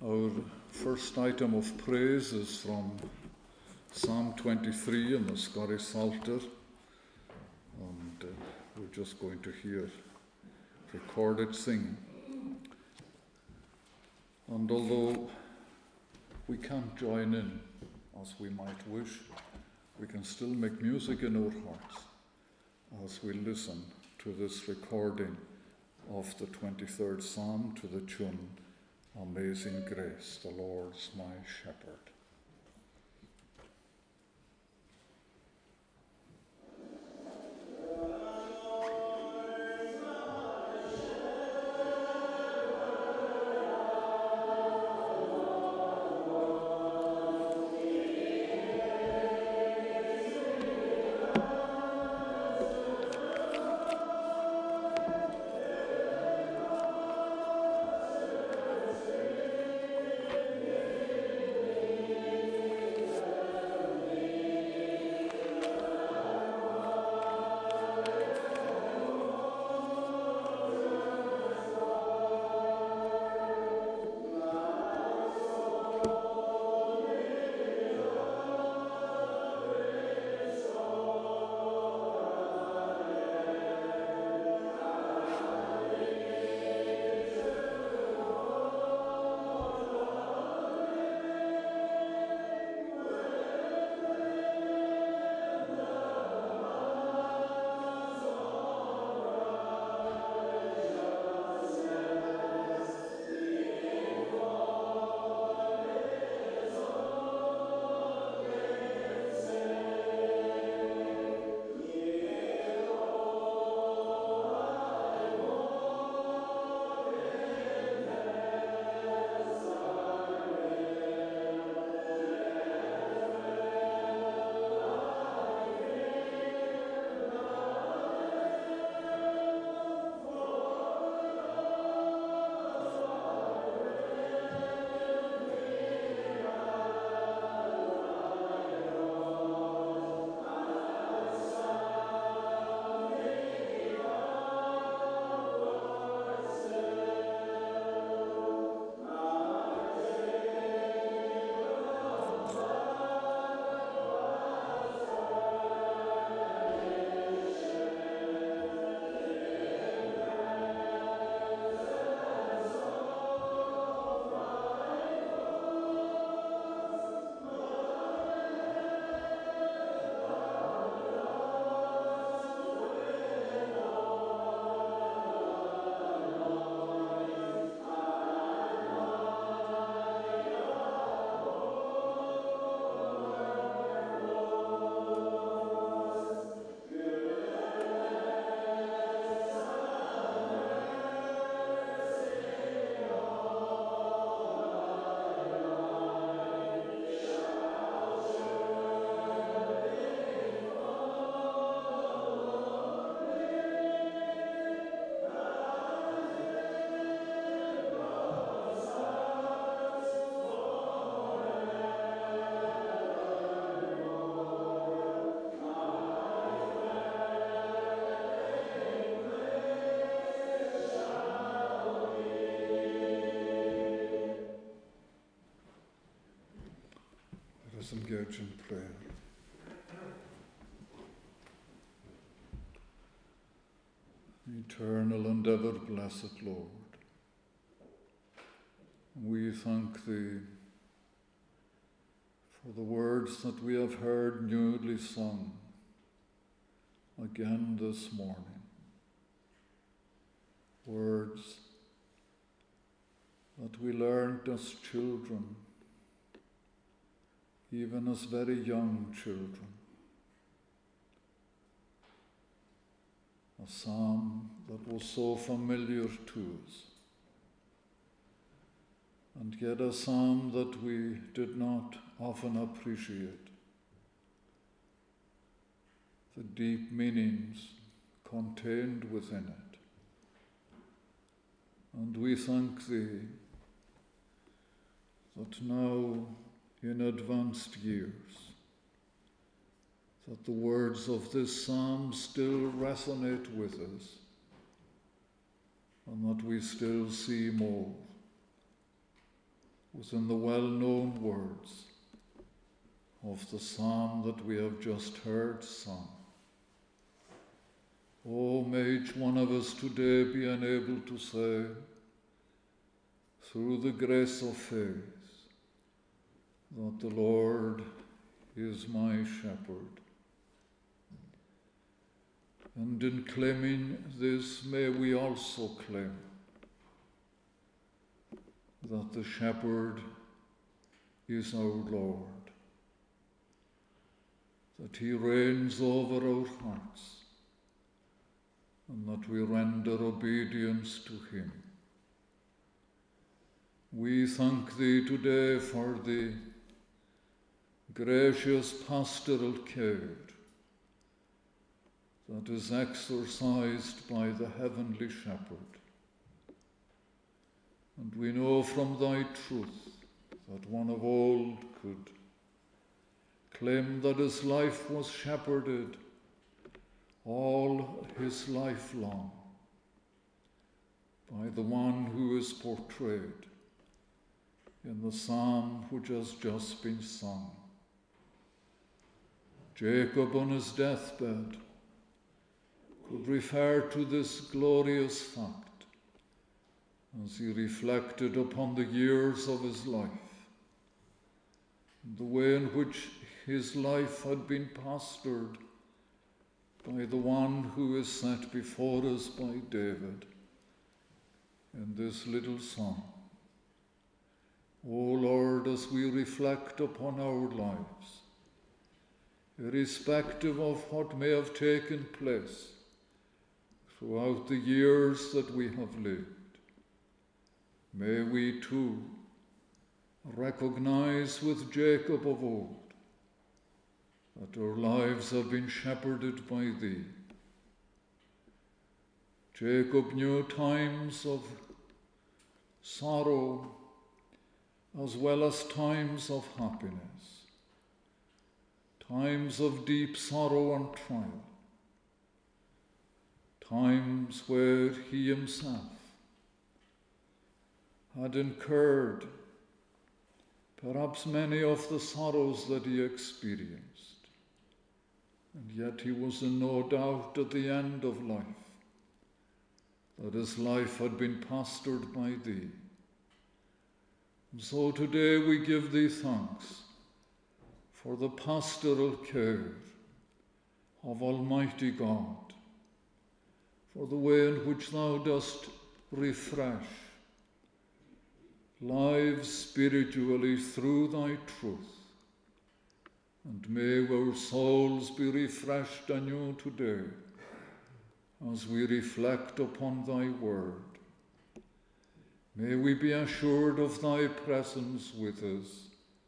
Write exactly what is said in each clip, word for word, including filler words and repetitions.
Our first item of praise is from Psalm twenty-three in the Scottish Psalter, and uh, we're just going to hear recorded singing. And although we can't join in as we might wish, we can still make music in our hearts as we listen to this recording of the twenty-third Psalm to the tune Amazing Grace, the Lord's my shepherd. Engage in prayer. Eternal and ever blessed Lord, we thank Thee for the words that we have heard newly sung again this morning. Words that we learned as children, even as very young children. A psalm that was so familiar to us, and yet a psalm that we did not often appreciate the deep meanings contained within it. And we thank Thee that now, in advanced years, that the words of this psalm still resonate with us, and that we still see more was in the well-known words of the psalm that we have just heard sung. Oh, may each one of us today be enabled to say, through the grace of faith, that the Lord is my shepherd. And in claiming this, may we also claim that the shepherd is our Lord, that he reigns over our hearts, and that we render obedience to him. We thank thee today for the gracious pastoral care that is exercised by the heavenly shepherd. And we know from thy truth that one of old could claim that his life was shepherded all his life long by the one who is portrayed in the psalm which has just been sung. Jacob on his deathbed could refer to this glorious fact as he reflected upon the years of his life, the way in which his life had been pastored by the one who is set before us by David in this little song. O Lord, as we reflect upon our lives, irrespective of what may have taken place throughout the years that we have lived, may we too recognize with Jacob of old that our lives have been shepherded by thee. Jacob knew times of sorrow as well as times of happiness, times of deep sorrow and trial, times where he himself had incurred perhaps many of the sorrows that he experienced. And yet he was in no doubt at the end of life that his life had been pastored by thee. And so today we give thee thanks for the pastoral care of Almighty God, for the way in which thou dost refresh lives spiritually through thy truth. And may our souls be refreshed anew today as we reflect upon thy word. May we be assured of thy presence with us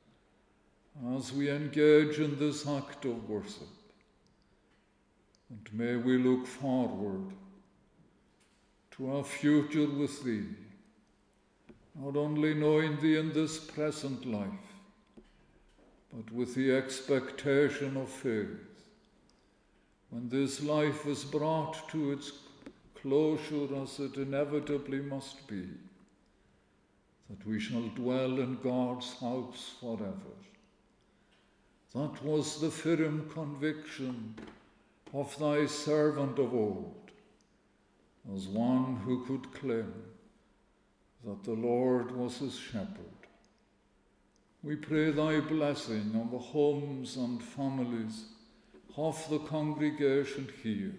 as we engage in this act of worship. And may we look forward to a future with thee, not only knowing thee in this present life, but with the expectation of faith, when this life is brought to its closure, as it inevitably must be, that we shall dwell in God's house forever. That was the firm conviction of thy servant of old, as one who could claim that the Lord was his shepherd. We pray thy blessing on the homes and families of the congregation here.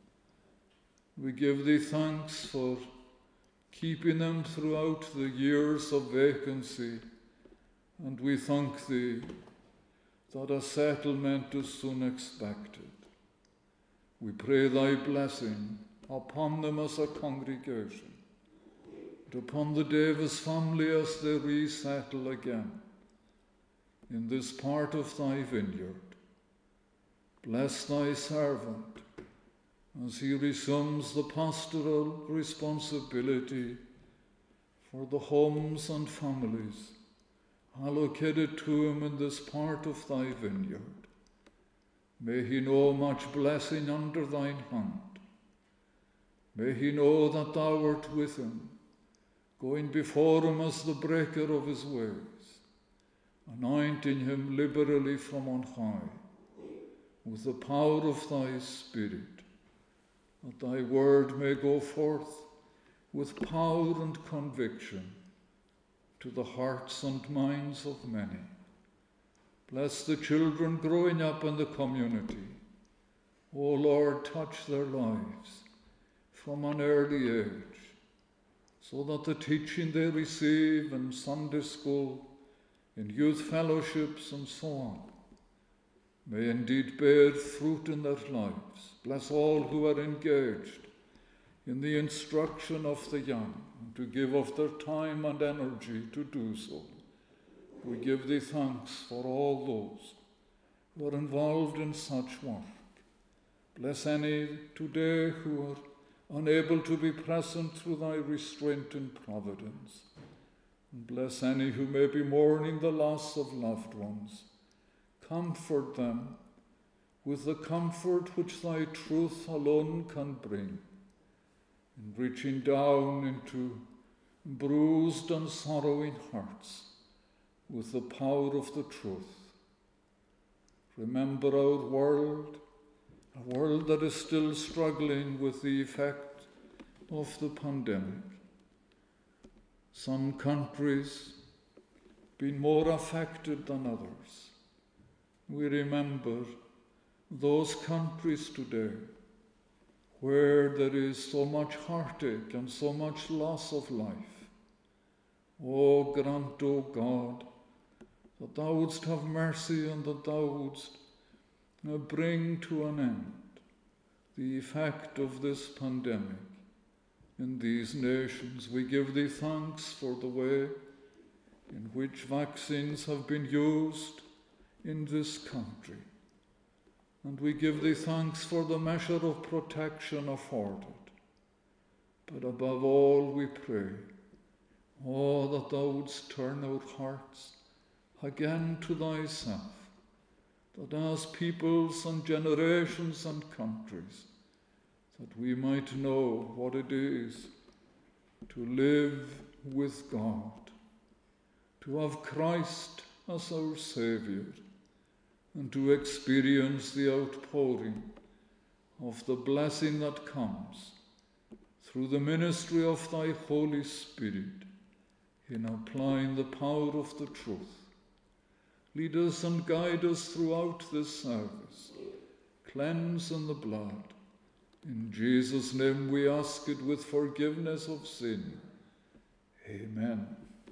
We give thee thanks for keeping them throughout the years of vacancy, and we thank thee that a settlement is soon expected. We pray thy blessing upon them as a congregation, and upon the Davis family as they resettle again in this part of thy vineyard. Bless thy servant as he resumes the pastoral responsibility for the homes and families allocated to him in this part of thy vineyard. May he know much blessing under thine hand. May he know that thou art with him, going before him as the breaker of his ways, anointing him liberally from on high, with the power of thy Spirit, that thy word may go forth with power and conviction to the hearts and minds of many. Bless the children growing up in the community. O Lord, touch their lives from an early age, so that the teaching they receive in Sunday school, in youth fellowships and so on, may indeed bear fruit in their lives. Bless all who are engaged in the instruction of the young, and to give of their time and energy to do so. We give thee thanks for all those who are involved in such work. Bless any today who are unable to be present through thy restraint and providence. And bless any who may be mourning the loss of loved ones. Comfort them with the comfort which thy truth alone can bring, in reaching down into bruised and sorrowing hearts with the power of the truth. Remember our world, a world that is still struggling with the effect of the pandemic. Some countries been more affected than others. We remember those countries today where there is so much heartache and so much loss of life. O grant, O God, that thou wouldst have mercy and that thou wouldst bring to an end the effect of this pandemic in these nations. We give thee thanks for the way in which vaccines have been used in this country. And we give thee thanks for the measure of protection afforded. But above all we pray, oh, that thou wouldst turn our hearts again to thyself, that as peoples and generations and countries, that we might know what it is to live with God, to have Christ as our Saviour, and to experience the outpouring of the blessing that comes through the ministry of thy Holy Spirit in applying the power of the truth. Lead us and guide us throughout this service. Cleanse in the blood. In Jesus' name we ask it with forgiveness of sin. Amen.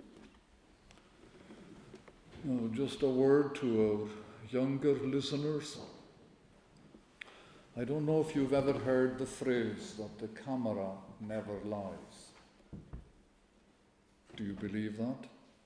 Now, just a word to our younger listeners. I don't know if you've ever heard the phrase that the camera never lies. Do you believe that?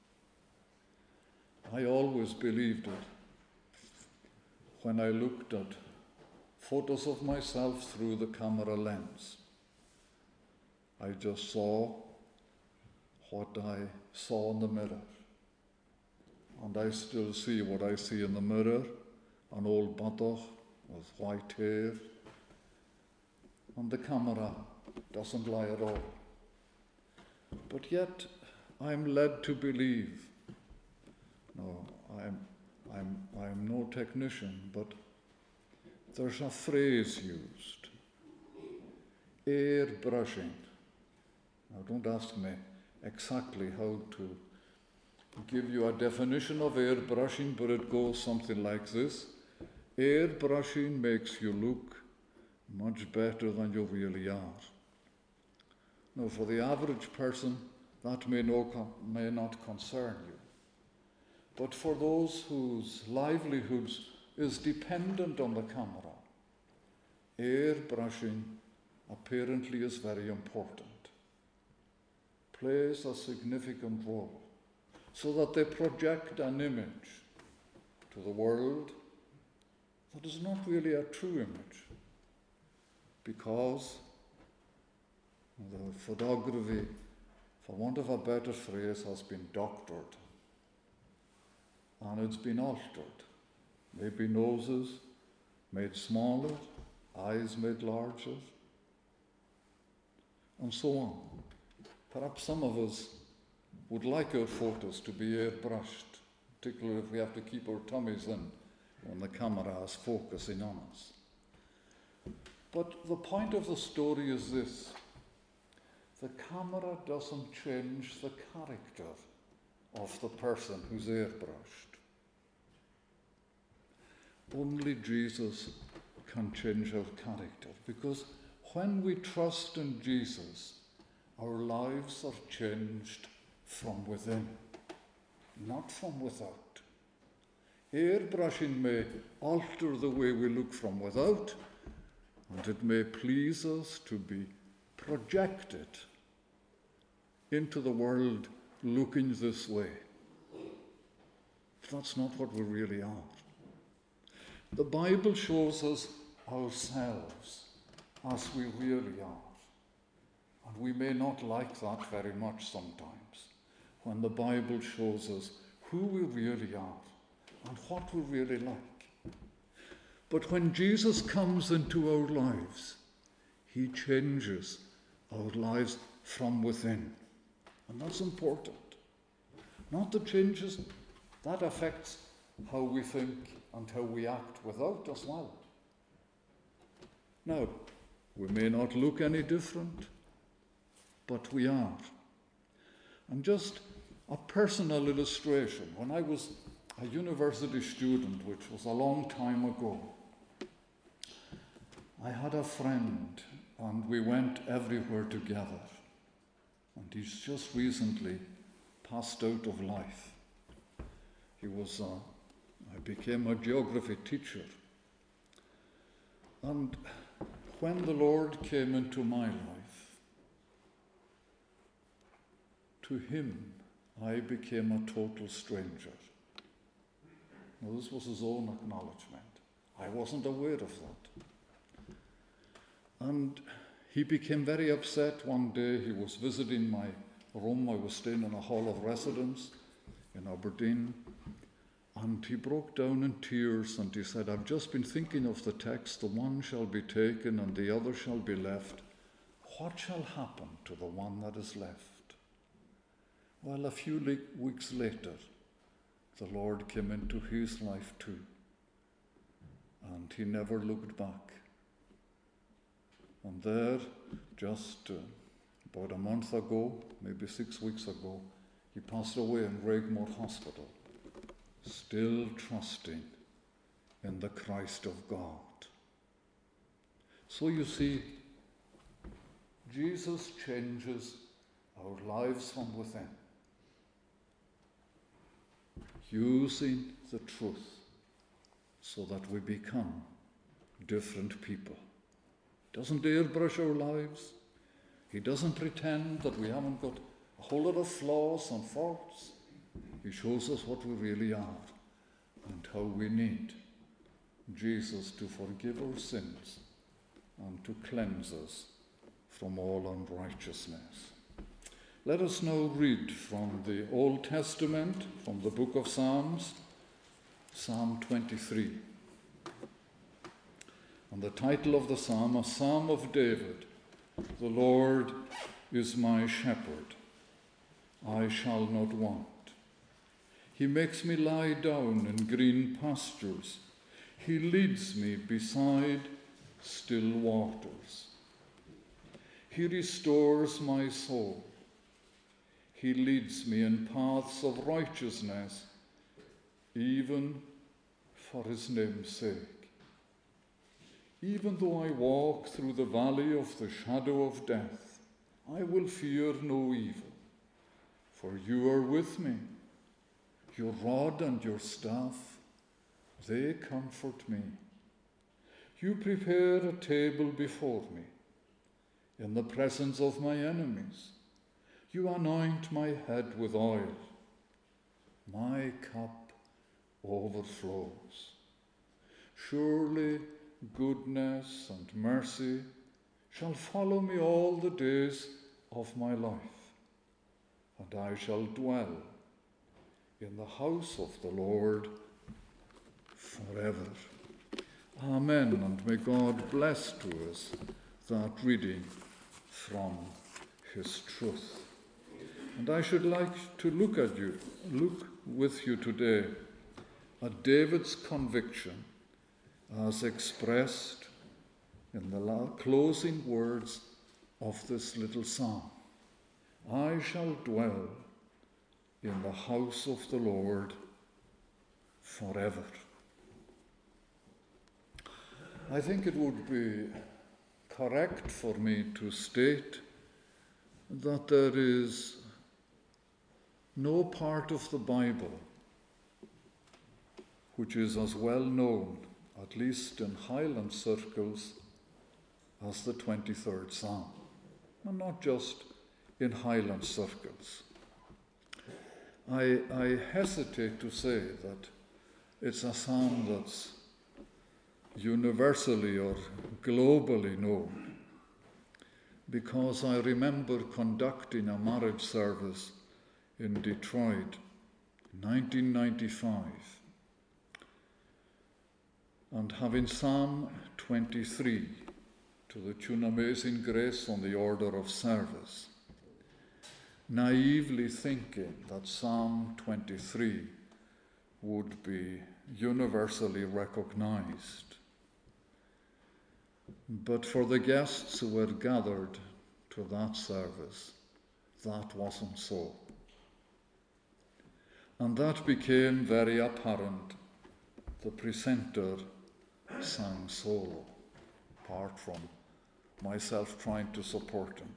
I always believed it when I looked at photos of myself through the camera lens. I just saw what I saw in the mirror. And I still see what I see in the mirror, an old buttock with white hair. And the camera doesn't lie at all. But yet, I'm led to believe. No, I'm, I'm, I'm no technician, but there's a phrase used, airbrushing. Now, don't ask me exactly how to give you a definition of airbrushing, but it goes something like this. Airbrushing makes you look much better than you really are. Now, for the average person, that may, no, may not concern you. But for those whose livelihoods is dependent on the camera, airbrushing apparently is very important, plays a significant role, so that they project an image to the world that is not really a true image, because the photography, for want of a better phrase, has been doctored and it's been altered. Maybe noses made smaller, eyes made larger, and so on. Perhaps some of us would like our photos to be airbrushed, particularly if we have to keep our tummies in when the camera is focusing on us. But the point of the story is this: the camera doesn't change the character of the person who's airbrushed. Only Jesus can change our character, because when we trust in Jesus, our lives are changed from within, not from without. Airbrushing may alter the way we look from without, and it may please us to be projected into the world looking this way. But that's not what we really are. The Bible shows us ourselves as we really are. And we may not like that very much sometimes, when the Bible shows us who we really are and what we really like. But when Jesus comes into our lives, he changes our lives from within. And that's important. Not the changes, that affects how we think and how we act without as well. Now, we may not look any different, but we are. And just a personal illustration. When I was a university student, which was a long time ago, I had a friend and we went everywhere together. And he's just recently passed out of life. He was, uh, I became a geography teacher. And when the Lord came into my life, to him, I became a total stranger. Now, this was his own acknowledgement. I wasn't aware of that. And he became very upset one day. He was visiting my room. I was staying in a hall of residence in Aberdeen. And he broke down in tears and he said, "I've just been thinking of the text, the one shall be taken and the other shall be left. What shall happen to the one that is left?" Well, a few le- weeks later, the Lord came into his life too. And he never looked back. And there, just uh, about a month ago, maybe six weeks ago, he passed away in Raigmore Hospital, still trusting in the Christ of God. So you see, Jesus changes our lives from within, using the truth so that we become different people. He doesn't airbrush our lives. He doesn't pretend that we haven't got a whole lot of flaws and faults. He shows us what we really are and how we need Jesus to forgive our sins and to cleanse us from all unrighteousness. Let us now read from the Old Testament, from the book of Psalms, Psalm twenty-three. And the title of the psalm, a Psalm of David, "The Lord is my shepherd, I shall not want. He makes me lie down in green pastures. He leads me beside still waters. He restores my soul. He leads me in paths of righteousness, even for his name's sake. Even though I walk through the valley of the shadow of death, I will fear no evil, for you are with me. Your rod and your staff, they comfort me. You prepare a table before me in the presence of my enemies. You anoint my head with oil. My cup overflows. Surely goodness and mercy shall follow me all the days of my life, and I shall dwell in the house of the Lord forever. Amen, and may God bless to us that reading from his truth. And I should like to look at you, look with you today at David's conviction as expressed in the closing words of this little psalm. I shall dwell in the house of the Lord forever. I think it would be correct for me to state that there is no part of the Bible which is as well known, at least in Highland circles, as the twenty-third Psalm, and not just in Highland circles. I, I hesitate to say that it's a psalm that's universally or globally known, because I remember conducting a marriage service in Detroit in nineteen ninety-five and having Psalm twenty-three to the tune Amazing Grace on the order of service, naively thinking that Psalm twenty-three would be universally recognized. But for the guests who were gathered to that service, that wasn't so. And that became very apparent. The presenter sang solo, apart from myself trying to support him.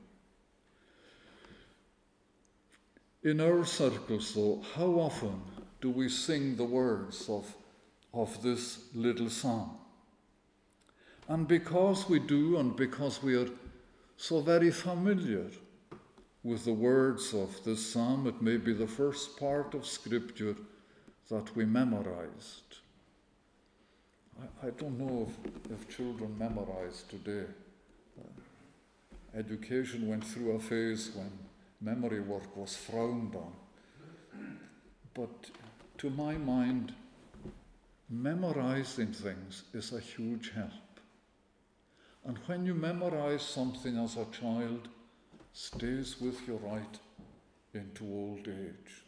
In our circles, though, how often do we sing the words of, of this little psalm? And because we do, and because we are so very familiar with the words of this psalm, it may be the first part of Scripture that we memorized. I, I don't know if, if children memorize today. Uh, education went through a phase when memory work was frowned on. But to my mind, memorizing things is a huge help. And when you memorize something as a child, stays with you right into old age.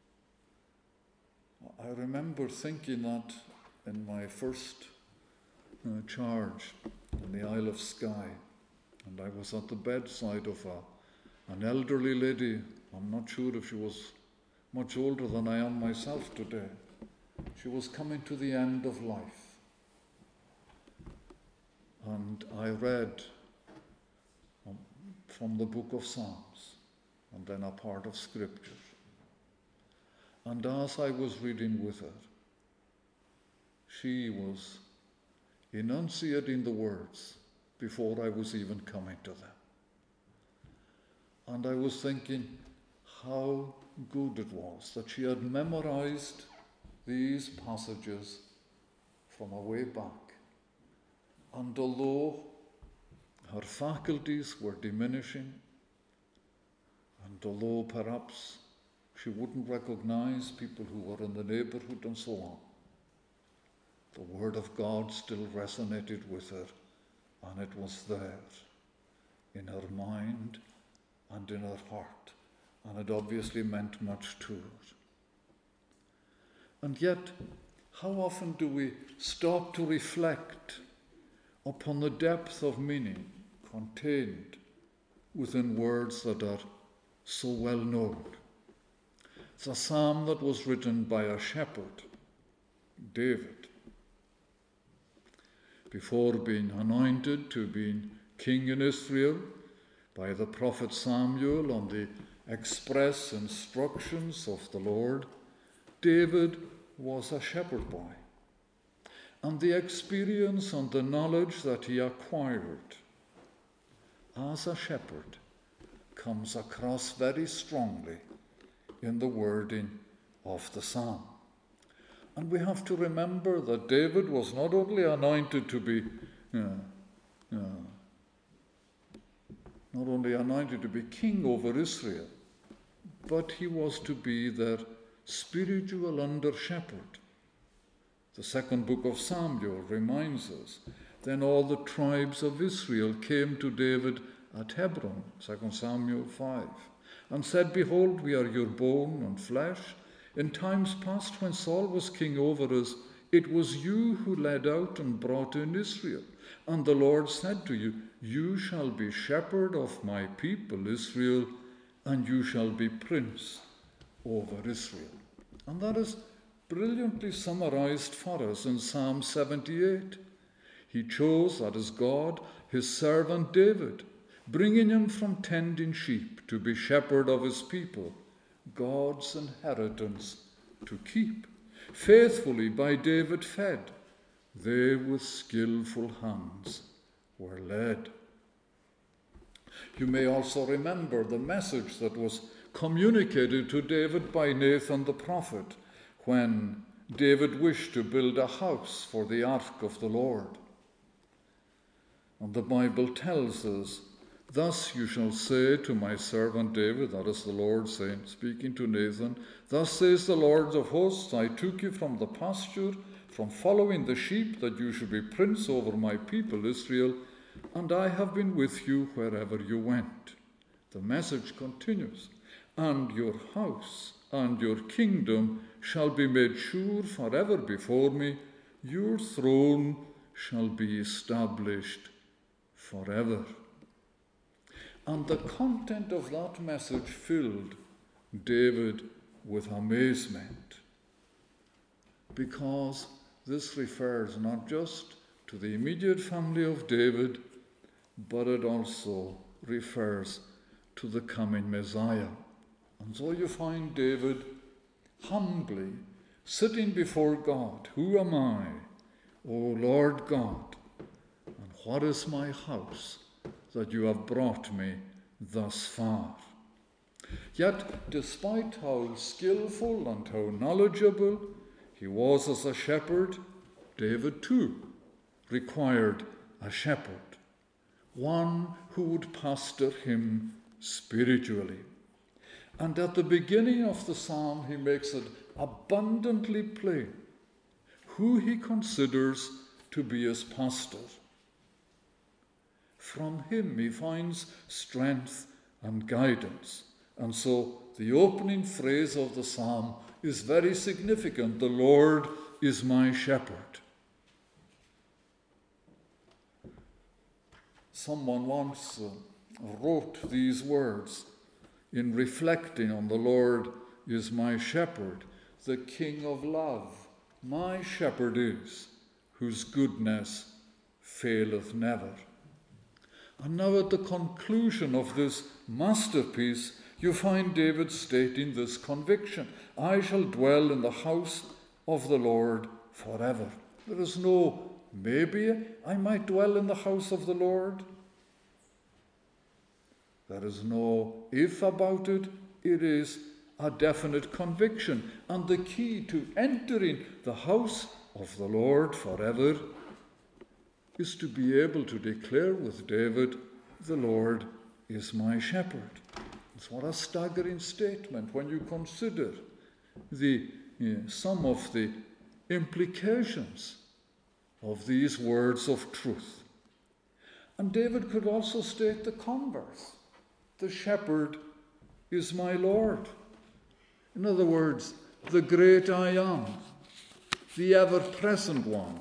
I remember thinking that in my first uh, charge in the Isle of Skye, and I was at the bedside of a, an elderly lady. I'm not sure if she was much older than I am myself today. She was coming to the end of life. And I read um, from the book of Psalms, and then a part of Scripture. And as I was reading with her, she was enunciating the words before I was even coming to them. And I was thinking how good it was that she had memorized these passages from a way back. And although her faculties were diminishing, and although perhaps she wouldn't recognize people who were in the neighborhood and so on, the Word of God still resonated with her, and it was there in her mind and in her heart, and it obviously meant much to her. And yet, how often do we stop to reflect upon the depth of meaning contained within words that are so well known? It's a psalm that was written by a shepherd, David. Before being anointed to being king in Israel by the prophet Samuel on the express instructions of the Lord, David was a shepherd boy. And the experience and the knowledge that he acquired as a shepherd comes across very strongly in the wording of the psalm. And we have to remember that David was not only anointed to be, uh, uh, not only anointed to be king over Israel, but he was to be their spiritual under-shepherd. The second book of Samuel reminds us, then all the tribes of Israel came to David at Hebron, Second Samuel five. and said, Behold, we are your bone and flesh. In times past, when Saul was king over us, it was you who led out and brought in Israel. And the Lord said to you, You shall be shepherd of my people Israel, and you shall be prince over Israel. And that is brilliantly summarized for us in Psalm seventy-eight. He chose, that is God, his servant David, bringing him from tending sheep to be shepherd of his people, God's inheritance to keep. Faithfully by David fed, they with skillful hands were led. You may also remember the message that was communicated to David by Nathan the prophet when David wished to build a house for the ark of the Lord. And the Bible tells us, Thus you shall say to my servant David, that is the Lord saying, speaking to Nathan, Thus says the Lord of hosts, I took you from the pasture, from following the sheep, that you should be prince over my people Israel, and I have been with you wherever you went. The message continues, And your house and your kingdom shall be made sure forever before me. Your throne shall be established forever. And the content of that message filled David with amazement, because this refers not just to the immediate family of David, but it also refers to the coming Messiah. And so you find David humbly sitting before God. Who am I, O Lord God? And what is my house that you have brought me thus far? Yet, despite how skillful and how knowledgeable he was as a shepherd, David too required a shepherd, one who would pastor him spiritually. And at the beginning of the psalm, he makes it abundantly plain who he considers to be his pastor. From him he finds strength and guidance. And so the opening phrase of the psalm is very significant. The Lord is my shepherd. Someone once uh, wrote these words in reflecting on the Lord is my shepherd, the King of love, my shepherd is, whose goodness faileth never. And now at the conclusion of this masterpiece, you find David stating this conviction: I shall dwell in the house of the Lord forever. There is no maybe I might dwell in the house of the Lord. There is no if about it. It is a definite conviction. And the key to entering the house of the Lord forever is to be able to declare with David, the Lord is my shepherd. It's what a staggering statement when you consider the you know, some of the implications of these words of truth. And David could also state the converse. The shepherd is my Lord. In other words, the great I am, the ever-present one.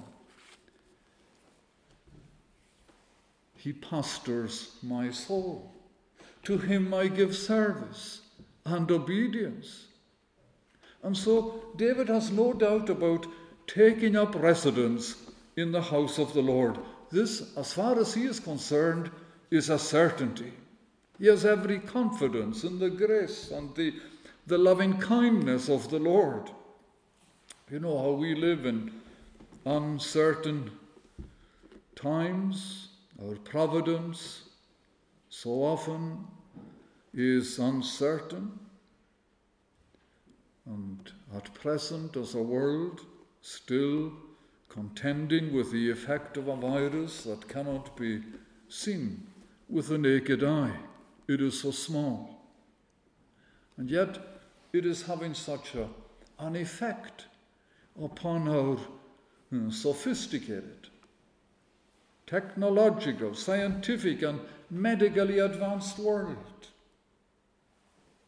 He pastors my soul. To him I give service and obedience. And so David has no doubt about taking up residence in the house of the Lord. This, as far as he is concerned, is a certainty. He has every confidence in the grace and the, the loving kindness of the Lord. You know how we live in uncertain times. Our providence so often is uncertain. And at present, as a world still contending with the effect of a virus that cannot be seen with the naked eye, it is so small. And yet it is having such a, an effect upon our you know, sophisticated, technological, scientific and medically advanced world.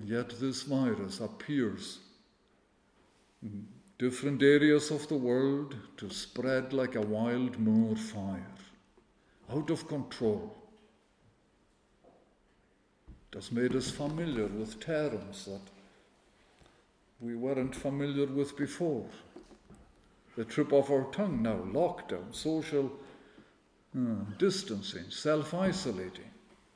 Yet this virus appears in different areas of the world to spread like a wild moor fire, out of control. It has made us familiar with terms that we weren't familiar with before. The trip of our tongue now, lockdown, social uh, distancing, self-isolating.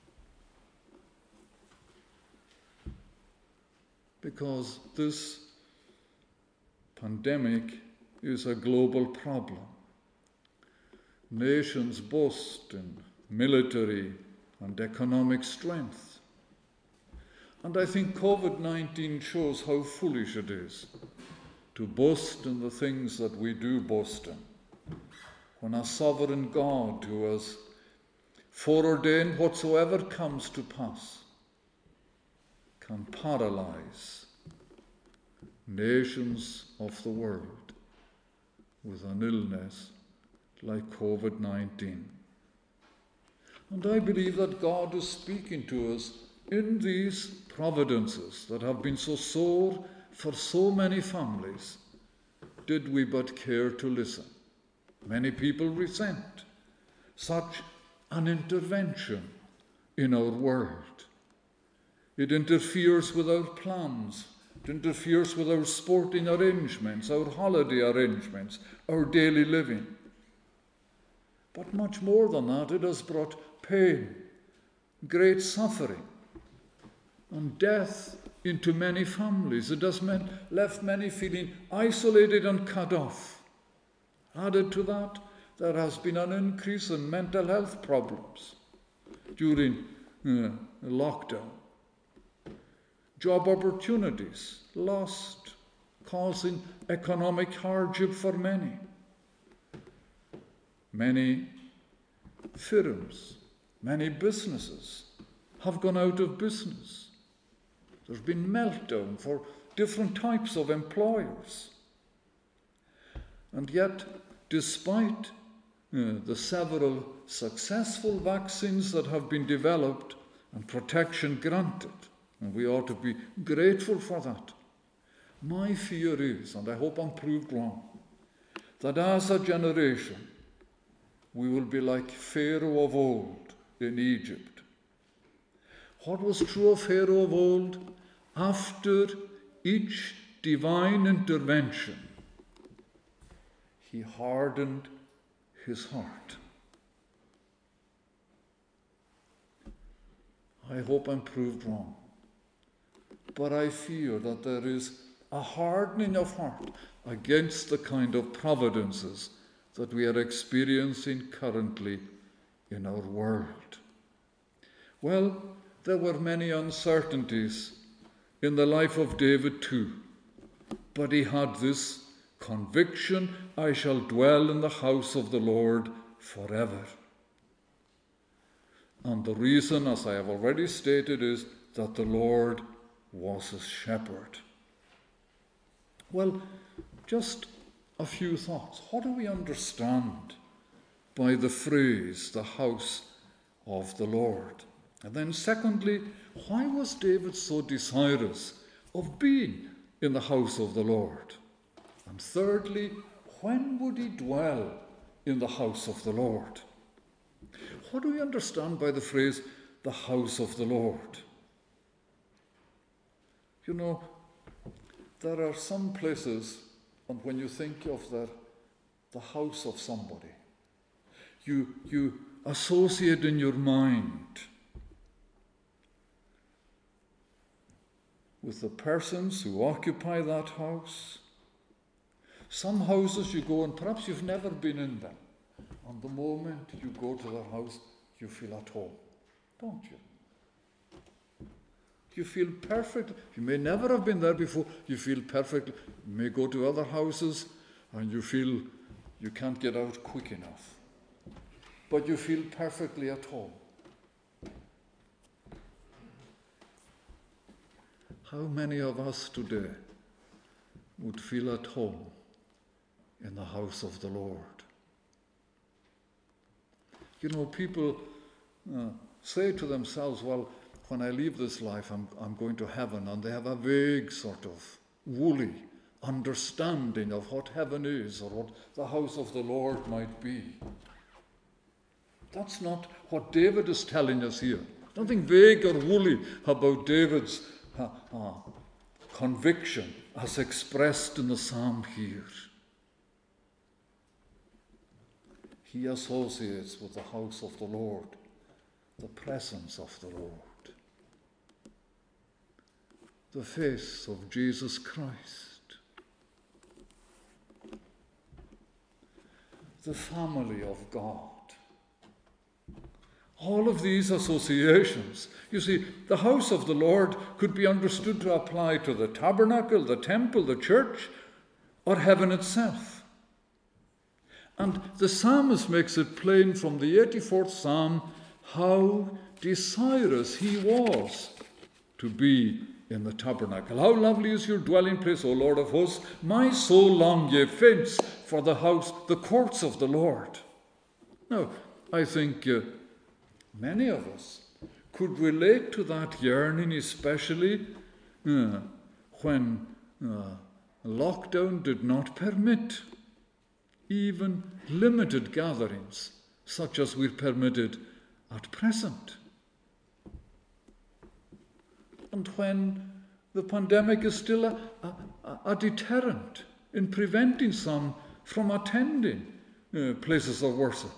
Because this pandemic is a global problem. Nations boast in military and economic strength. And I think covid nineteen shows how foolish it is to boast in the things that we do boast in, when a sovereign God who has foreordained whatsoever comes to pass can paralyze nations of the world with an illness like covid nineteen. And I believe that God is speaking to us in these providences that have been so sore for so many families, did we but care to listen. Many people resent such an intervention in our world. It interferes with our plans. It interferes with our sporting arrangements, our holiday arrangements, our daily living. But much more than that, it has brought pain, great suffering, and death into many families. It has meant, left many feeling isolated and cut off. Added to that, there has been an increase in mental health problems during uh, lockdown. Job opportunities lost, causing economic hardship for many. Many firms, many businesses have gone out of business. There's been meltdown for different types of employers. And yet, despite uh, the several successful vaccines that have been developed and protection granted, and we ought to be grateful for that, my fear is, and I hope I'm proved wrong, that as a generation, we will be like Pharaoh of old in Egypt. What was true of Pharaoh of old? After each divine intervention, he hardened his heart. I hope I'm proved wrong. But I fear that there is a hardening of heart against the kind of providences that we are experiencing currently in our world. Well, there were many uncertainties in the life of David too, but he had this conviction: I shall dwell in the house of the Lord forever. And the reason, as I have already stated, is that the Lord was his shepherd. Well, just a few thoughts. What do we understand by the phrase, the house of the Lord? And then secondly, why was David so desirous of being in the house of the Lord? And thirdly, when would he dwell in the house of the Lord? What do we understand by the phrase, the house of the Lord? You know, there are some places, and when you think of the, the house of somebody, you, you associate in your mind with the persons who occupy that house. Some houses you go and perhaps you've never been in them. And the moment you go to their house, you feel at home, don't you? You feel perfect. You may never have been there before. You feel perfect. You may go to other houses and you feel you can't get out quick enough. But you feel perfectly at home. How many of us today would feel at home in the house of the Lord? You know, people uh, say to themselves, well, when I leave this life, I'm, I'm going to heaven, and they have a vague sort of woolly understanding of what heaven is or what the house of the Lord might be. That's not what David is telling us here. Nothing vague or woolly about David's uh, uh, conviction as expressed in the psalm here. He associates with the house of the Lord the presence of the Lord, the face of Jesus Christ, the family of God. All of these associations. You see, the house of the Lord could be understood to apply to the tabernacle, the temple, the church, or heaven itself. And the psalmist makes it plain from the eighty-fourth Psalm how desirous he was to be in the tabernacle. How lovely is your dwelling place, O Lord of hosts. My soul long ye faints for the house, the courts of the Lord. Now, I think uh, many of us could relate to that yearning, especially uh, when uh, lockdown did not permit even limited gatherings, such as we're permitted at present. And when the pandemic is still a, a, a deterrent in preventing some from attending uh, places of worship.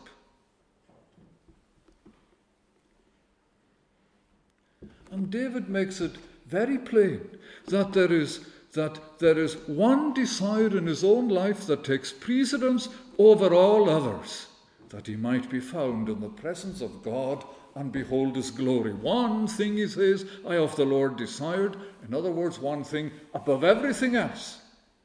And David makes it very plain that there is that there is one desire in his own life that takes precedence over all others, that he might be found in the presence of God and behold his glory. One thing, he says, I of the Lord desired. In other words, one thing above everything else.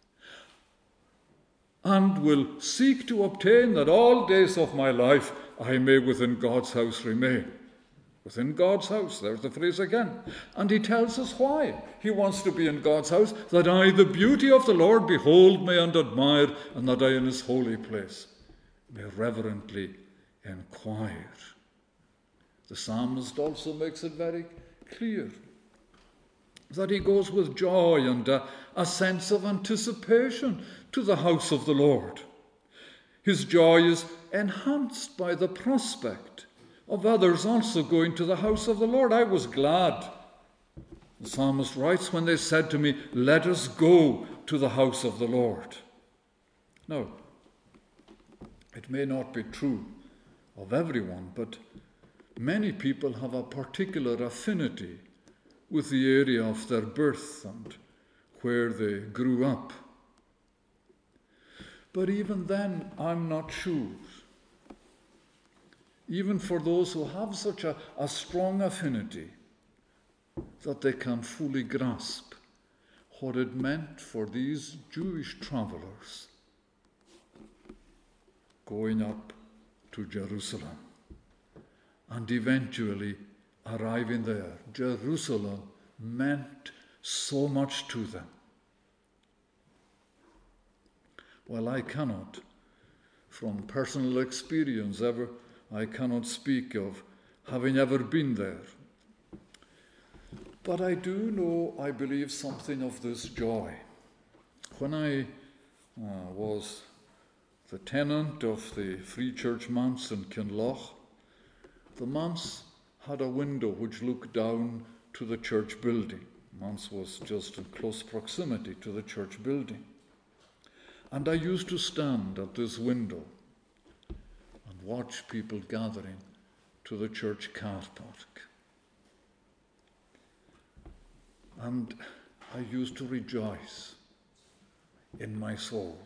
And will seek to obtain that all days of my life I may within God's house remain. Within God's house, there's the phrase again. And he tells us why he wants to be in God's house, that I, the beauty of the Lord, behold may and admire, and that I in his holy place may reverently inquire. The psalmist also makes it very clear that he goes with joy and a, a sense of anticipation to the house of the Lord. His joy is enhanced by the prospect of others also going to the house of the Lord. I was glad, the psalmist writes, when they said to me, let us go to the house of the Lord. Now, it may not be true of everyone, but many people have a particular affinity with the area of their birth and where they grew up. But even then, I'm not sure. Even for those who have such a, a strong affinity, that they can fully grasp what it meant for these Jewish travelers going up to Jerusalem and eventually arriving there. Jerusalem meant so much to them. Well, I cannot, from personal experience, ever I cannot speak of having ever been there. But I do know, I believe, something of this joy. When I uh, was the tenant of the Free Church Manse in Kinloch, the manse had a window which looked down to the church building. Manse was just in close proximity to the church building. And I used to stand at this window and watch people gathering to the church car park. And I used to rejoice in my soul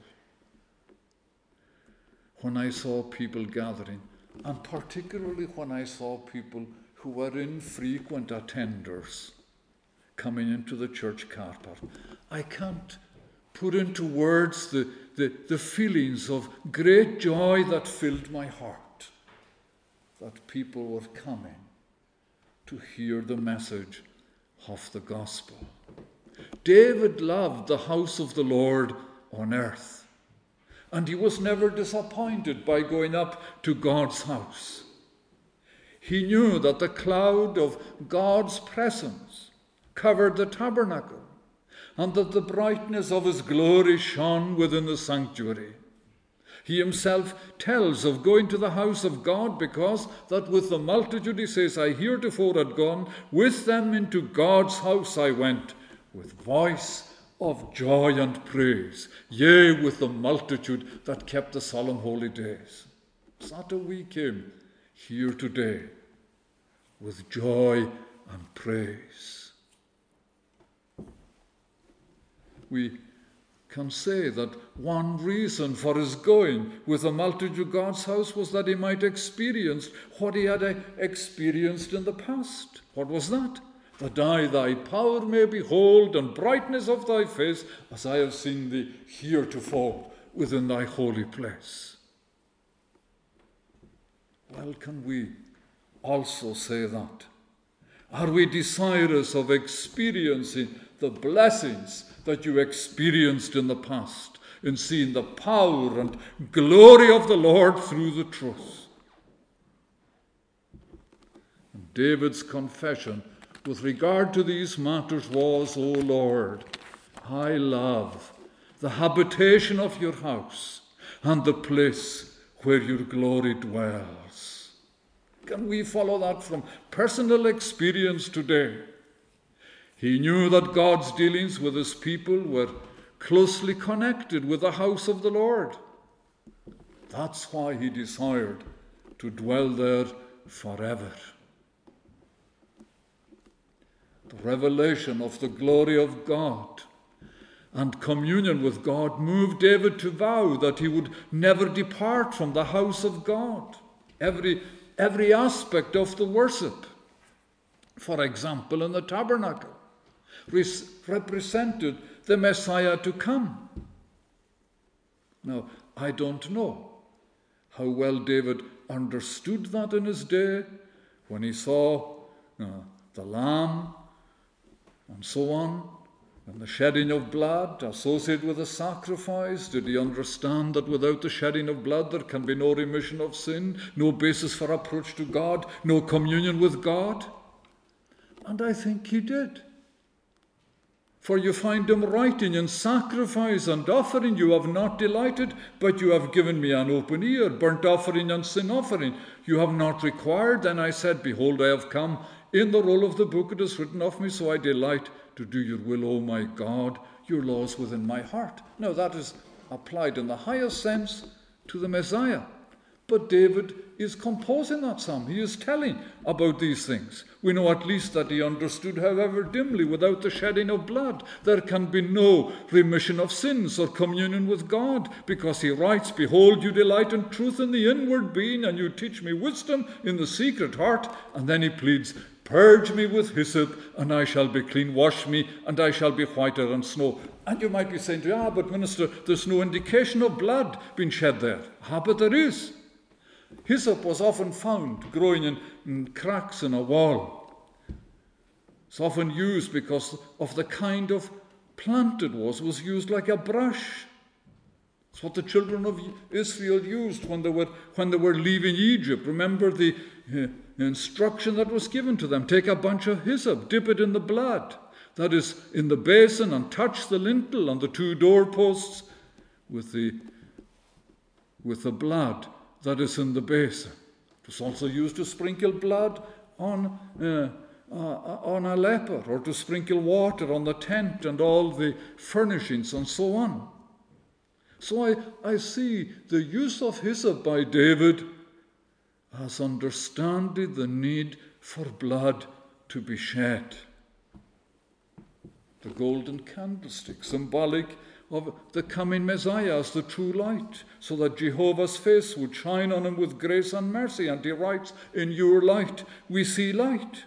when I saw people gathering, and particularly when I saw people who were infrequent attenders coming into the church car park. I can't put into words the, the, the feelings of great joy that filled my heart, that people were coming to hear the message of the gospel. David loved the house of the Lord on earth, and he was never disappointed by going up to God's house. He knew that the cloud of God's presence covered the tabernacle, and that the brightness of his glory shone within the sanctuary. He himself tells of going to the house of God, because that with the multitude, he says, I heretofore had gone, with them into God's house I went, with voice of joy and praise, yea, with the multitude that kept the solemn holy days. So that we came here today with joy and praise. We can say that one reason for his going with the multitude to God's house was that he might experience what he had experienced in the past. What was that? That I thy power may behold, and brightness of thy face, as I have seen thee heretofore within thy holy place. Well, can we also say that? Are we desirous of experiencing the blessings that you experienced in the past, in seeing the power and glory of the Lord through the truth? And David's confession with regard to these matters was, O Lord, I love the habitation of your house and the place where your glory dwells. Can we follow that from personal experience today? He knew that God's dealings with his people were closely connected with the house of the Lord. That's why he desired to dwell there forever. The revelation of the glory of God and communion with God moved David to vow that he would never depart from the house of God. Every, every aspect of the worship, for example, in the tabernacle, represented the Messiah to come. Now, I don't know how well David understood that in his day when he saw uh, the lamb and so on, and the shedding of blood associated with the sacrifice. Did he understand that without the shedding of blood there can be no remission of sin, no basis for approach to God, no communion with God? And I think he did. For you find him writing, in sacrifice and offering you have not delighted, but you have given me an open ear, burnt offering and sin offering you have not required. Then I said, behold, I have come. In the roll of the book it is written of me, so I delight to do your will, O my God, your laws within my heart. Now that is applied in the highest sense to the Messiah. But David is composing that psalm. He is telling about these things. We know at least that he understood, however dimly, without the shedding of blood, there can be no remission of sins or communion with God, because he writes, behold, you delight in truth in the inward being, and you teach me wisdom in the secret heart. And then he pleads, purge me with hyssop, and I shall be clean. Wash me, and I shall be whiter than snow. And you might be saying to me, ah, but minister, there's no indication of blood being shed there. Ah, but there is. Hyssop was often found growing in, in cracks in a wall. It's often used because of the kind of plant it was. It was used like a brush. It's what the children of Israel used when they were, when they were leaving Egypt. Remember the uh, instruction that was given to them. Take a bunch of hyssop, dip it in the blood that is in the basin, and touch the lintel and the two doorposts with the, with the blood that is in the basin. It was also used to sprinkle blood on, uh, uh, on a leper, or to sprinkle water on the tent and all the furnishings and so on. So I, I see the use of hyssop by David as understanding the need for blood to be shed. The golden candlestick, symbolic of the coming Messiah as the true light, so that Jehovah's face would shine on him with grace and mercy. And he writes, in your light we see light.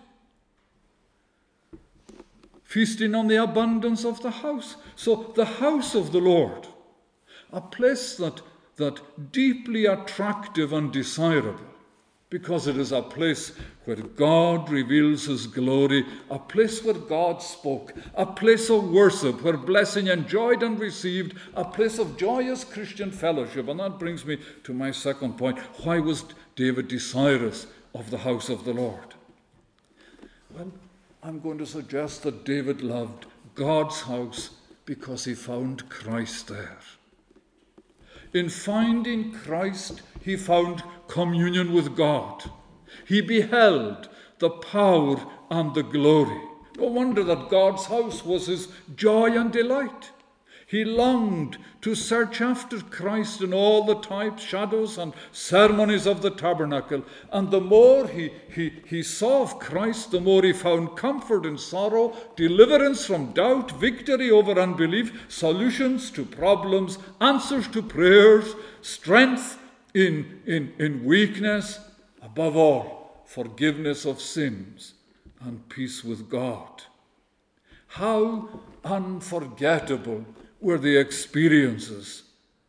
Feasting on the abundance of the house. So the house of the Lord, a place that, that deeply attractive and desirable, because it is a place where God reveals his glory, a place where God spoke, a place of worship where blessing enjoyed and received, a place of joyous Christian fellowship. And that brings me to my second point. Why was David desirous of the house of the Lord? Well, I'm going to suggest that David loved God's house because he found Christ there. In finding Christ, he found communion with God. He beheld the power and the glory. No wonder that God's house was his joy and delight. He longed to search after Christ in all the types, shadows, and ceremonies of the tabernacle. And the more he, he, he saw of Christ, the more he found comfort in sorrow, deliverance from doubt, victory over unbelief, solutions to problems, answers to prayers, strength in, in, in weakness, above all, forgiveness of sins and peace with God. How unforgettable were the experiences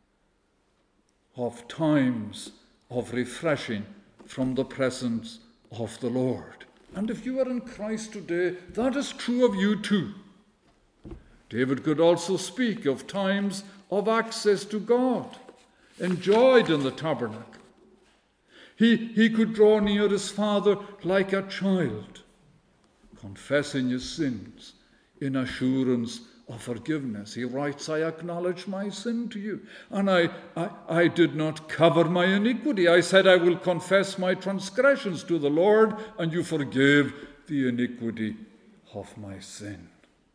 of times of refreshing from the presence of the Lord. And if you are in Christ today, that is true of you too. David could also speak of times of access to God, enjoyed in the tabernacle. He, he could draw near his Father like a child, confessing his sins in assurance of forgiveness. He writes, I acknowledge my sin to you, and I, I, I did not cover my iniquity. I said, I will confess my transgressions to the Lord, and you forgave the iniquity of my sin.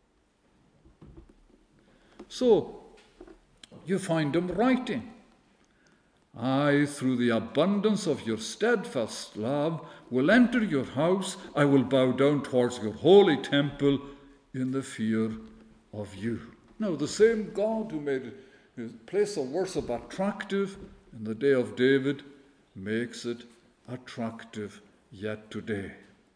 So, you find him writing, I, through the abundance of your steadfast love, will enter your house. I will bow down towards your holy temple in the fear of you. Now, the same God who made his place of worship attractive in the day of David makes it attractive yet today.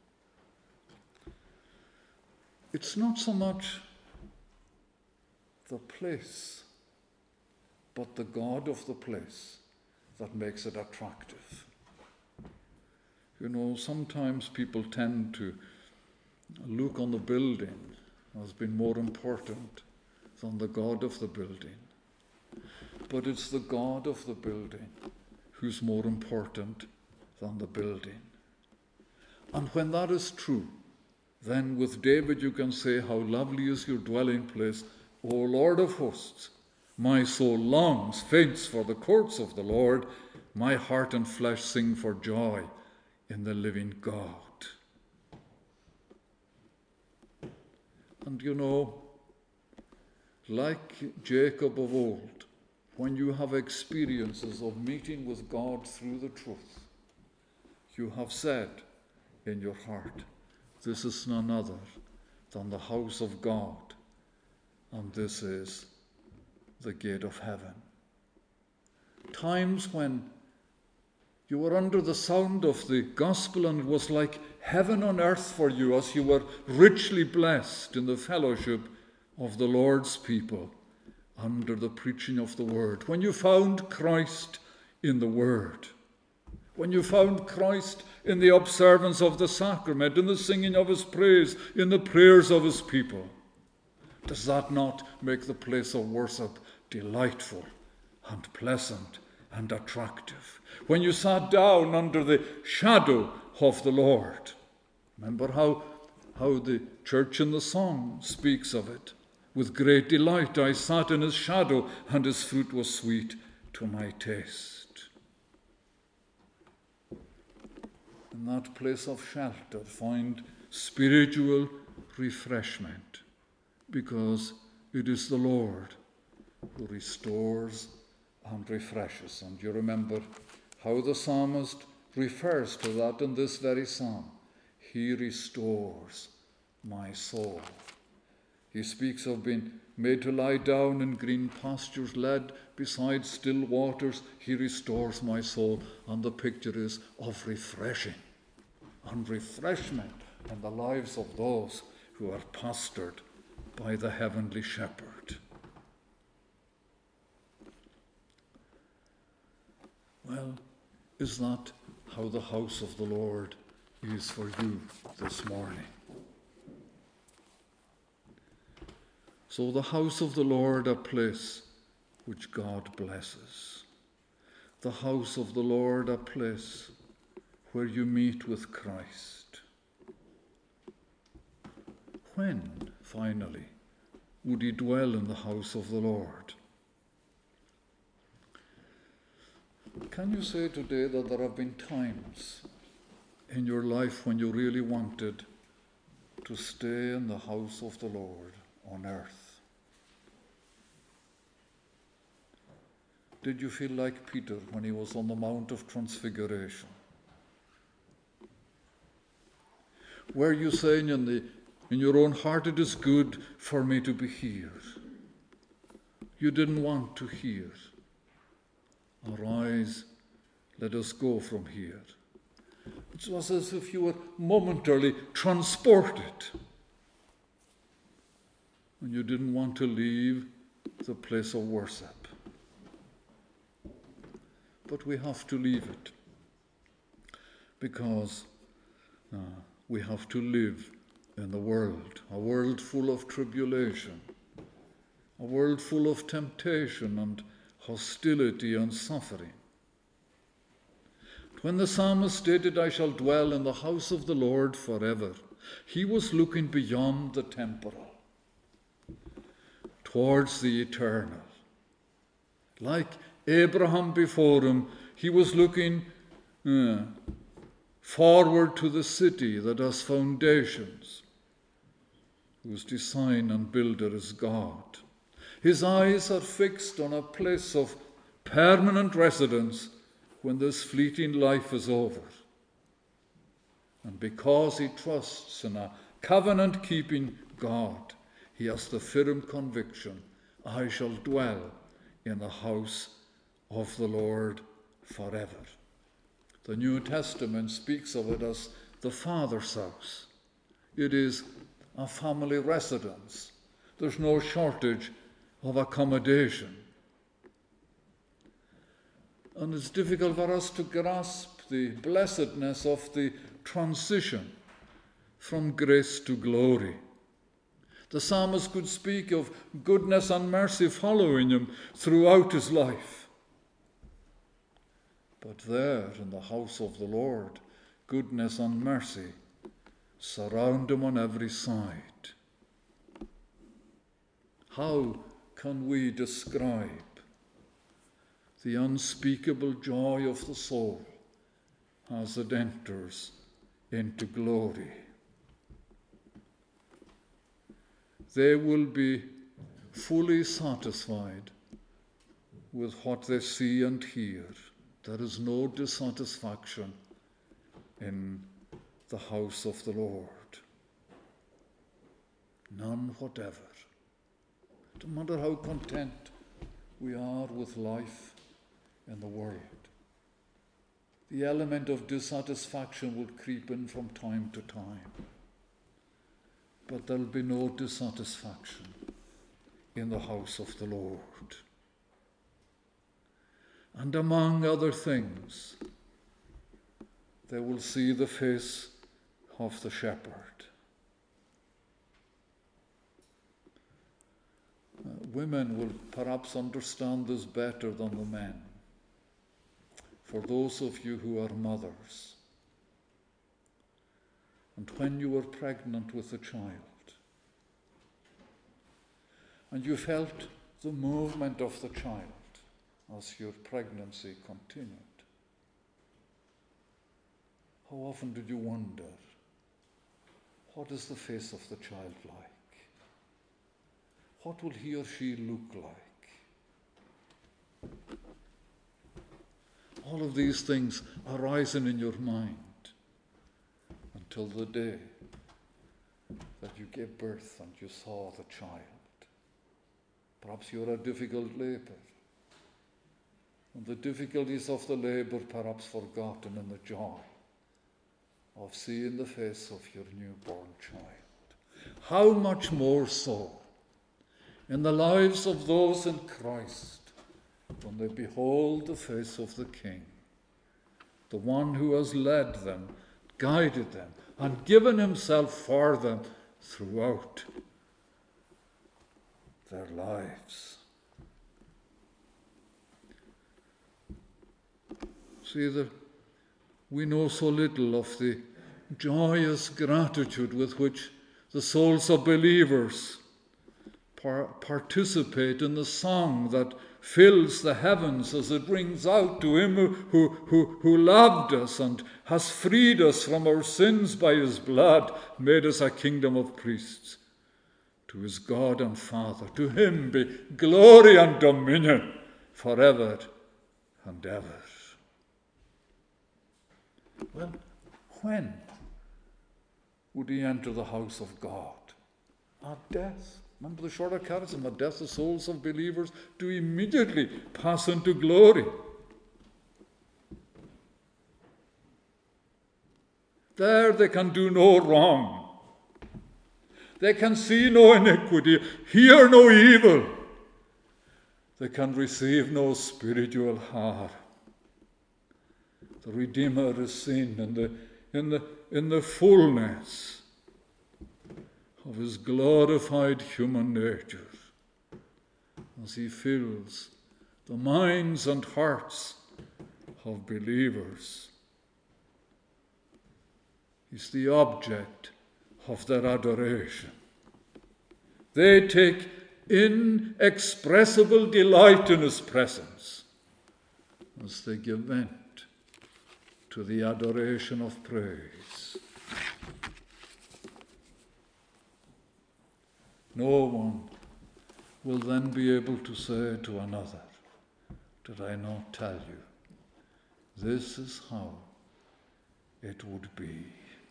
It's not so much the place, but the God of the place that makes it attractive. You know, sometimes people tend to look on the building as being more important than the God of the building. But it's the God of the building who's more important than the building. And when that is true, then with David you can say, how lovely is your dwelling place, O Lord of hosts. My soul longs, faints for the courts of the Lord. My heart and flesh sing for joy in the living God. And you know, like Jacob of old, when you have experiences of meeting with God through the truth, you have said in your heart, this is none other than the house of God, and this is the gate of heaven. Times when you were under the sound of the gospel and it was like heaven on earth for you as you were richly blessed in the fellowship of the Lord's people under the preaching of the word. When you found Christ in the word. When you found Christ in the observance of the sacrament, in the singing of his praise, in the prayers of his people. Does that not make the place of worship delightful and pleasant and attractive? When you sat down under the shadow of the Lord. Remember how, how the church in the song speaks of it. With great delight I sat in his shadow, and his fruit was sweet to my taste. In that place of shelter, find spiritual refreshment, because it is the Lord who restores and refreshes. And you remember how the psalmist refers to that in this very psalm. He restores my soul. He speaks of being made to lie down in green pastures, led beside still waters. He restores my soul. And the picture is of refreshing and refreshment in the lives of those who are pastored by the heavenly shepherd. Well, is that how the house of the Lord is for you this morning? So the house of the Lord, a place which God blesses. The house of the Lord, a place where you meet with Christ? When, finally, would ye dwell in the house of the Lord? Can you say today that there have been times in your life when you really wanted to stay in the house of the Lord on earth? Did you feel like Peter when he was on the Mount of Transfiguration? Were you saying in, the, in your own heart, it is good for me to be here? You didn't want to hear. Arise, let us go from here. It was as if you were momentarily transported. And you didn't want to leave the place of worship. But we have to leave it. Because uh, we have to live in the world. A world full of tribulation. A world full of temptation and hostility and suffering. When the psalmist stated, I shall dwell in the house of the Lord forever, he was looking beyond the temporal, towards the eternal. Like Abraham before him, he was looking uh, forward to the city that has foundations, whose design and builder is God. His eyes are fixed on a place of permanent residence when this fleeting life is over. And because he trusts in a covenant-keeping God, he has the firm conviction, I shall dwell in the house of the Lord forever. The New Testament speaks of it as the Father's house. It is a family residence. There's no shortage of accommodation. And it's difficult for us to grasp the blessedness of the transition from grace to glory. The psalmist could speak of goodness and mercy following him throughout his life. But there in the house of the Lord, goodness and mercy surround him on every side. How can we describe the unspeakable joy of the soul as it enters into glory? They will be fully satisfied with what they see and hear. There is no dissatisfaction in the house of the Lord. None whatever. No matter how content we are with life in the world, the element of dissatisfaction will creep in from time to time. But there will be no dissatisfaction in the house of the Lord. And among other things, they will see the face of the shepherd. Uh, women will perhaps understand this better than the men. For those of you who are mothers, and when you were pregnant with a child, and you felt the movement of the child as your pregnancy continued, how often did you wonder, what is the face of the child like? What will he or she look like? All of these things arising in your mind until the day that you gave birth and you saw the child. Perhaps you're a difficult labor, and the difficulties of the labor perhaps forgotten in the joy of seeing the face of your newborn child. How much more so in the lives of those in Christ when they behold the face of the King, the one who has led them, guided them, and given himself for them throughout their lives. See, the, we know so little of the joyous gratitude with which the souls of believers par- participate in the song that fills the heavens as it rings out to him who, who, who loved us and has freed us from our sins by his blood, made us a kingdom of priests. To his God and Father, to him be glory and dominion forever and ever. Well, when would he enter the house of God? At death. Remember the shorter catechism, at death the souls of believers do immediately pass into glory. There they can do no wrong. They can see no iniquity, hear no evil. They can receive no spiritual harm. The Redeemer is seen in the, in the, in the fullness of his glorified human nature as he fills the minds and hearts of believers. He's the object of their adoration. They take inexpressible delight in his presence as they give vent to the adoration of praise. No one will then be able to say to another, did I not tell you? This is how it would be.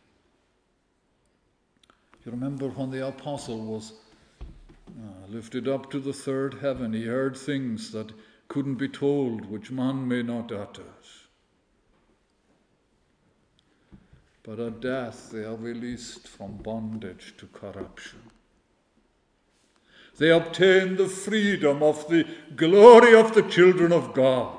You remember when the apostle was uh, lifted up to the third heaven, he heard things that couldn't be told, which man may not utter. But at death they are released from bondage to corruption. They obtain the freedom of the glory of the children of God.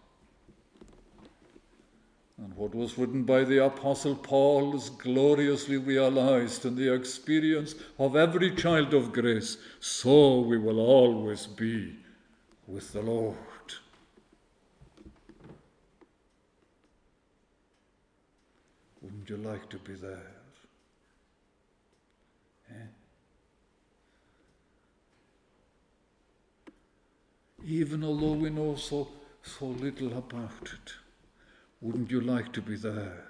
And what was written by the Apostle Paul is gloriously realized in the experience of every child of grace. So we will always be with the Lord. Wouldn't you like to be there? Eh? Even although we know so, so little about it, wouldn't you like to be there?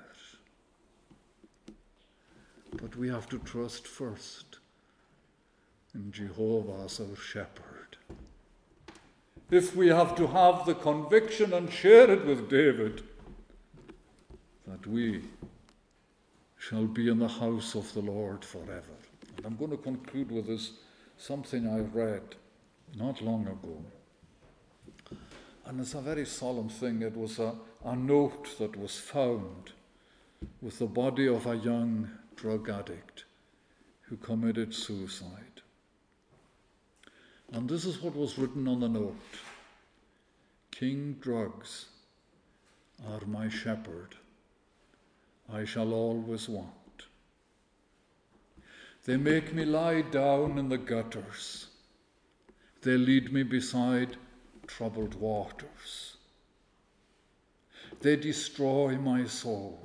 But we have to trust first in Jehovah as our shepherd. If we have to have the conviction and share it with David that we shall be in the house of the Lord forever. And I'm going to conclude with this, something I read not long ago. And it's a very solemn thing. It was a, a note that was found with the body of a young drug addict who committed suicide. And this is what was written on the note. King drugs are my shepherd. I shall always want. They make me lie down in the gutters. They lead me beside troubled waters. They destroy my soul.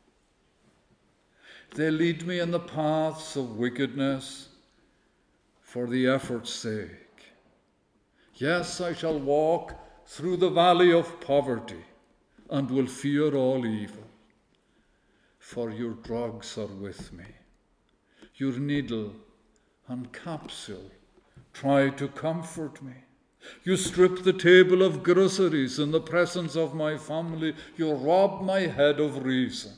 They lead me in the paths of wickedness for the effort's sake. Yes, I shall walk through the valley of poverty and will fear all evil. For your drugs are with me. Your needle and capsule try to comfort me. You strip the table of groceries in the presence of my family. You rob my head of reason.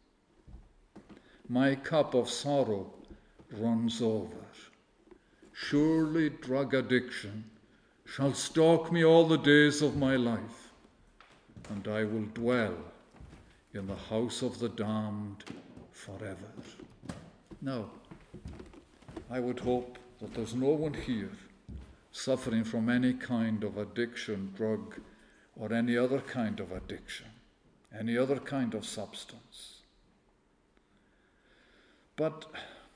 My cup of sorrow runs over. Surely drug addiction shall stalk me all the days of my life, and I will dwell in the house of the damned forever. Now, I would hope that there's no one here suffering from any kind of addiction, drug, or any other kind of addiction, any other kind of substance. But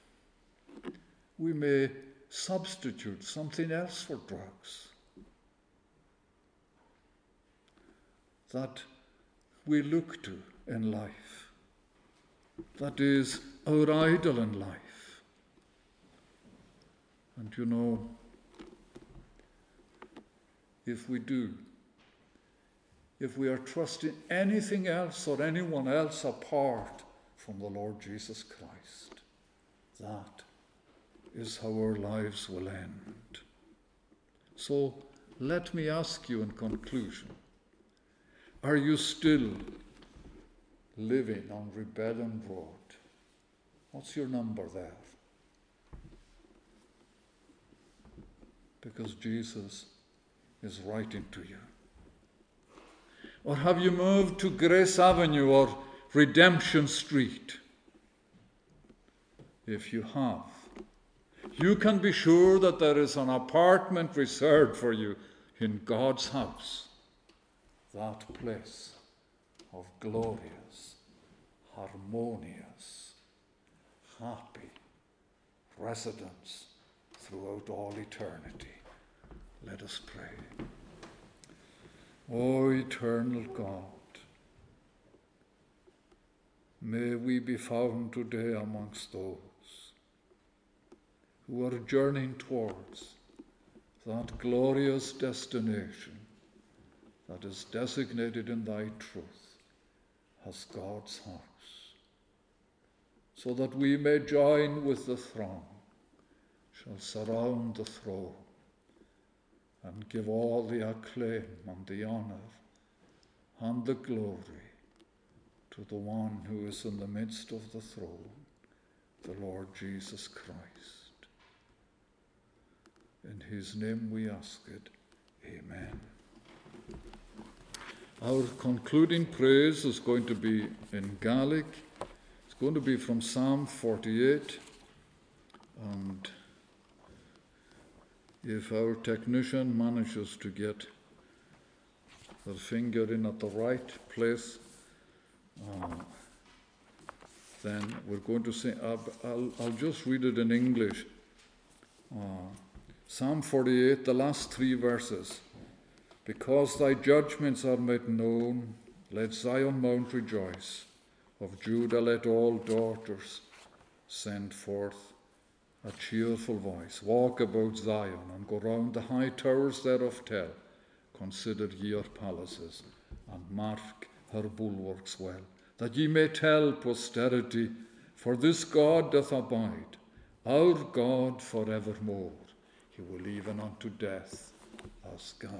we may substitute something else for drugs. That we look to in life, that is our idol in life. And you know, if we do, if we are trusting anything else or anyone else apart from the Lord Jesus Christ, that is how our lives will end. So let me ask you in conclusion, are you still living on Rebellion Road? What's your number there? Because Jesus is writing to you. Or have you moved to Grace Avenue or Redemption Street? If you have, you can be sure that there is an apartment reserved for you in God's house, that place of glorious, harmonious, happy residence throughout all eternity. Let us pray. O eternal God, may we be found today amongst those who are journeying towards that glorious destination that is designated in thy truth as God's house, so that we may join with the throng, shall surround the throne, and give all the acclaim and the honour and the glory to the one who is in the midst of the throne, the Lord Jesus Christ. In his name we ask it. Amen. Our concluding praise is going to be in Gaelic. It's going to be from Psalm forty-eight. And if our technician manages to get their finger in at the right place, uh, then we're going to sing. Uh, I'll, I'll just read it in English. Uh, Psalm forty-eight, the last three verses. Because thy judgments are made known, let Zion Mount rejoice. Of Judah let all daughters send forth a cheerful voice. Walk about Zion and go round the high towers thereof tell. Consider ye her palaces and mark her bulwarks well, that ye may tell posterity, for this God doth abide, our God for evermore. He will even unto death us guide.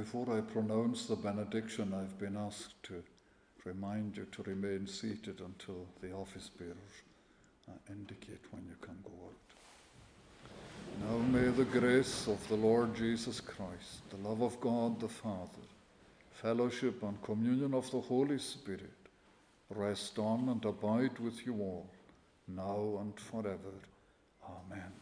before I pronounce the benediction, I've been asked to remind you to remain seated until the office bearers uh, indicate when you can go out. Now may the grace of the Lord Jesus Christ, the love of God the Father, fellowship and communion of the Holy Spirit rest on and abide with you all, now and forever. Amen.